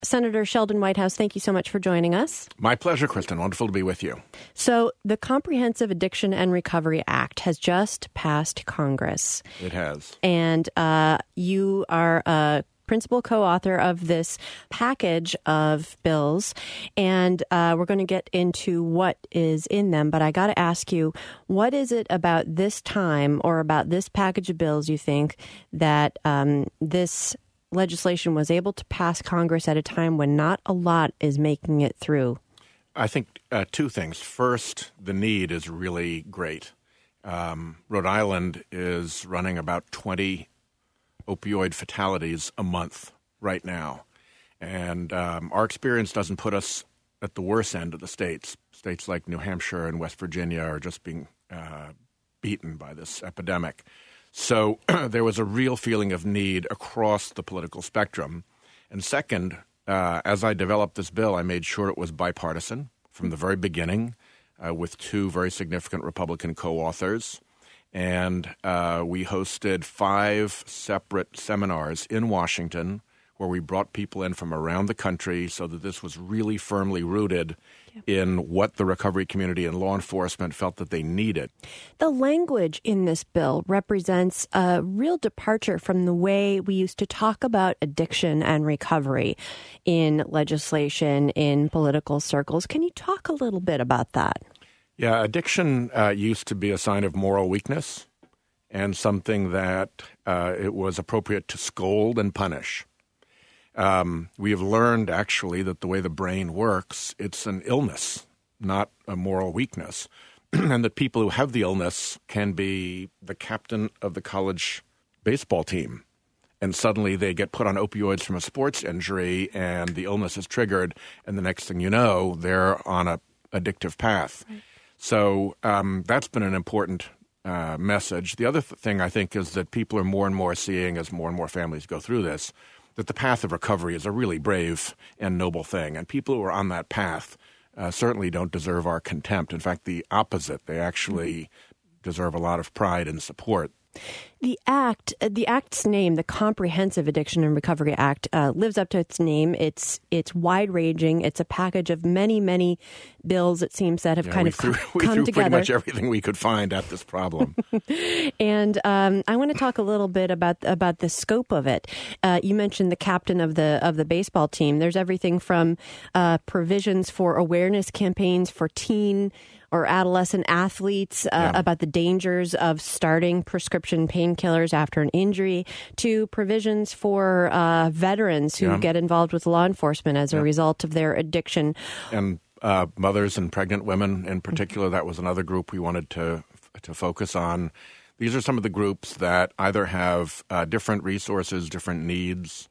Senator Sheldon Whitehouse, thank you so much for joining us. My pleasure, Kristen. Wonderful to be with you. So the Comprehensive Addiction and Recovery Act has just passed Congress. It has. And you are a principal co-author of this package of bills, and we're going to get into what is in them. But I got to ask you, what is it about this time or about this package of bills you think that this legislation was able to pass Congress at a time when not a lot is making it through? I think two things. First, the need is really great. Rhode Island is running about 20 opioid fatalities a month right now. And our experience doesn't put us at the worst end of the states. States like New Hampshire and West Virginia are just being beaten by this epidemic. So there was a real feeling of need across the political spectrum. And second, as I developed this bill, I made sure it was bipartisan from the very beginning with two very significant Republican co-authors. And we hosted 5 separate seminars in Washington where we brought people in from around the country so that this was really firmly rooted in what the recovery community and law enforcement felt that they needed. The language in this bill represents a real departure from the way we used to talk about addiction and recovery in legislation, in political circles. Can you talk a little bit about that? Yeah, addiction used to be a sign of moral weakness and something that it was appropriate to scold and punish. We have learned, actually, that the way the brain works, it's an illness, not a moral weakness, and that people who have the illness can be the captain of the college baseball team, and suddenly they get put on opioids from a sports injury, and the illness is triggered, and the next thing you know, they're on a addictive path. Right. So that's been an important message. The other thing, I think, is that people are more and more seeing, as more and more families go through this, that the path of recovery is a really brave and noble thing. And people who are on that path certainly don't deserve our contempt. In fact, the opposite. They actually deserve a lot of pride and support. The Act's name, the Comprehensive Addiction and Recovery Act, lives up to its name. It's wide-ranging. It's a package of many, many bills, it seems, that have come together. We threw pretty much everything we could find at this problem. And I want to talk a little bit about the scope of it. You mentioned the captain of the baseball team. There's everything from provisions for awareness campaigns for teen or adolescent athletes about the dangers of starting prescription painkillers after an injury, to provisions for veterans who get involved with law enforcement as a result of their addiction. And mothers and pregnant women in particular, that was another group we wanted to focus on. These are some of the groups that either have different resources, different needs,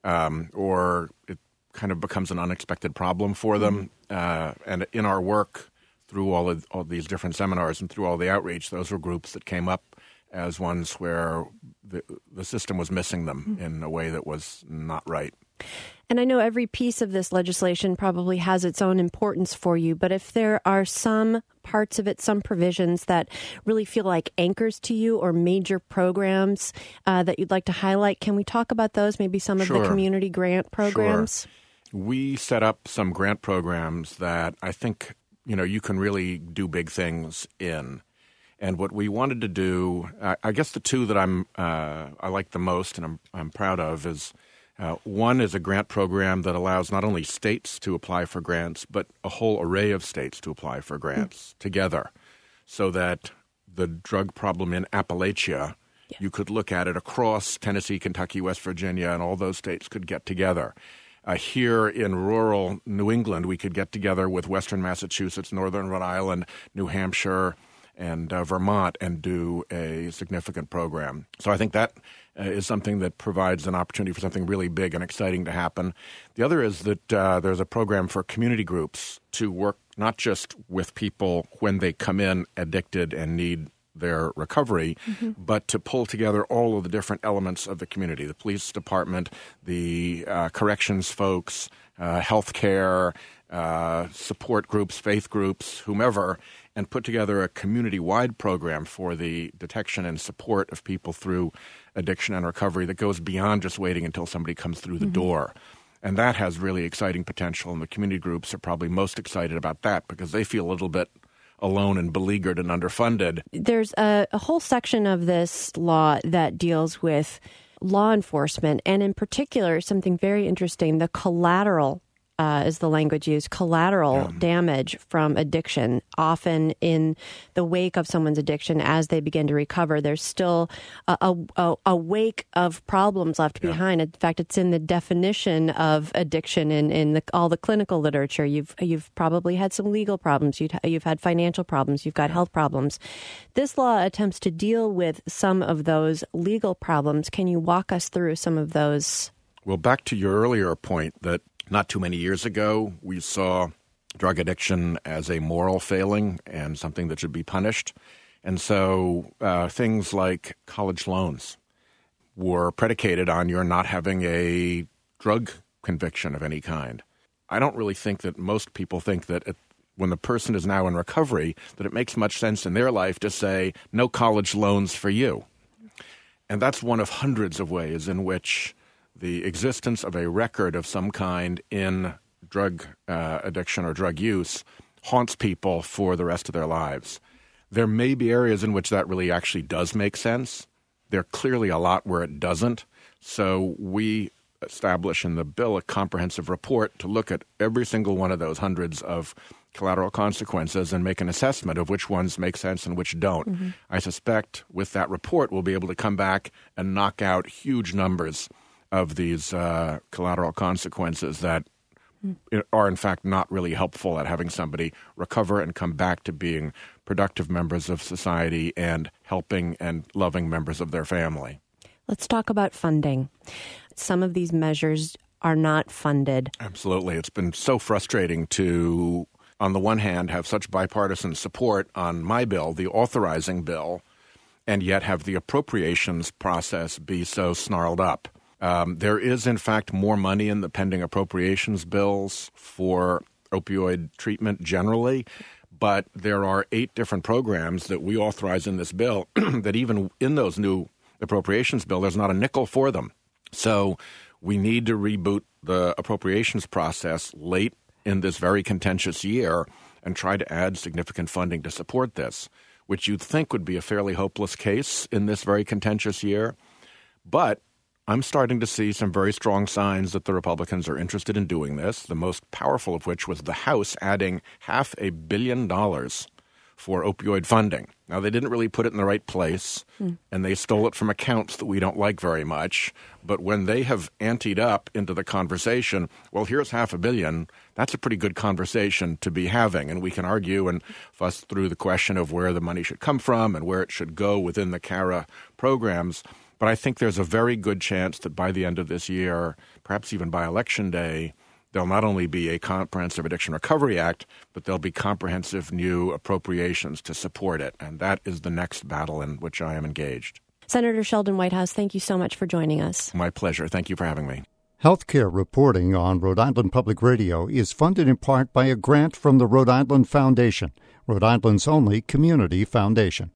or it kind of becomes an unexpected problem for them. And in our work, through all these different seminars and through all the outreach, those were groups that came up as ones where the system was missing them in a way that was not right. And I know every piece of this legislation probably has its own importance for you, but if there are some parts of it, some provisions that really feel like anchors to you or major programs that you'd like to highlight, can we talk about those, maybe some of the community grant programs? Sure. We set up some grant programs that I think you can really do big things in. And what we wanted to do, I guess the two that I like the most and I'm proud of is one is a grant program that allows not only states to apply for grants, but a whole array of states to apply for grants together, so that the drug problem in Appalachia, you could look at it across Tennessee, Kentucky, West Virginia, and all those states could get together. Here in rural New England, we could get together with Western Massachusetts, Northern Rhode Island, New Hampshire, and Vermont and do a significant program. So I think that is something that provides an opportunity for something really big and exciting to happen. The other is that there's a program for community groups to work not just with people when they come in addicted and need their recovery, but to pull together all of the different elements of the community, the police department, the corrections folks, healthcare, support groups, faith groups, whomever, and put together a community-wide program for the detection and support of people through addiction and recovery that goes beyond just waiting until somebody comes through the door. And that has really exciting potential, and the community groups are probably most excited about that because they feel a little bit alone and beleaguered and underfunded. There's a whole section of this law that deals with law enforcement, and in particular, something very interesting, the collateral is the language used, collateral damage from addiction. Often in the wake of someone's addiction, as they begin to recover, there's still a wake of problems left behind. In fact, it's in the definition of addiction in all the clinical literature. You've probably had some legal problems. You've had financial problems. You've got health problems. This law attempts to deal with some of those legal problems. Can you walk us through some of those? Well, back to your earlier point that not too many years ago, we saw drug addiction as a moral failing and something that should be punished. And so things like college loans were predicated on your not having a drug conviction of any kind. I don't really think that most people think that when the person is now in recovery, that it makes much sense in their life to say, no college loans for you. And that's one of hundreds of ways in which the existence of a record of some kind in drug addiction or drug use haunts people for the rest of their lives. There may be areas in which that really actually does make sense. There are clearly a lot where it doesn't. So we establish in the bill a comprehensive report to look at every single one of those hundreds of collateral consequences and make an assessment of which ones make sense and which don't. Mm-hmm. I suspect with that report we'll be able to come back and knock out huge numbers of these collateral consequences that are, in fact, not really helpful at having somebody recover and come back to being productive members of society and helping and loving members of their family. Let's talk about funding. Some of these measures are not funded. Absolutely. It's been so frustrating to, on the one hand, have such bipartisan support on my bill, the authorizing bill, and yet have the appropriations process be so snarled up. There is, in fact, more money in the pending appropriations bills for opioid treatment generally, but there are 8 different programs that we authorize in this bill that even in those new appropriations bill, there's not a nickel for them. So we need to reboot the appropriations process late in this very contentious year and try to add significant funding to support this, which you'd think would be a fairly hopeless case in this very contentious year. But I'm starting to see some very strong signs that the Republicans are interested in doing this, the most powerful of which was the House adding $500 million for opioid funding. Now, they didn't really put it in the right place, and they stole it from accounts that we don't like very much. But when they have anteed up into the conversation, well, here's $500 million, that's a pretty good conversation to be having. And we can argue and fuss through the question of where the money should come from and where it should go within the CARA programs. But I think there's a very good chance that by the end of this year, perhaps even by Election Day, there'll not only be a comprehensive Addiction Recovery Act, but there'll be comprehensive new appropriations to support it. And that is the next battle in which I am engaged. Senator Sheldon Whitehouse, thank you so much for joining us. My pleasure. Thank you for having me. Healthcare reporting on Rhode Island Public Radio is funded in part by a grant from the Rhode Island Foundation, Rhode Island's only community foundation.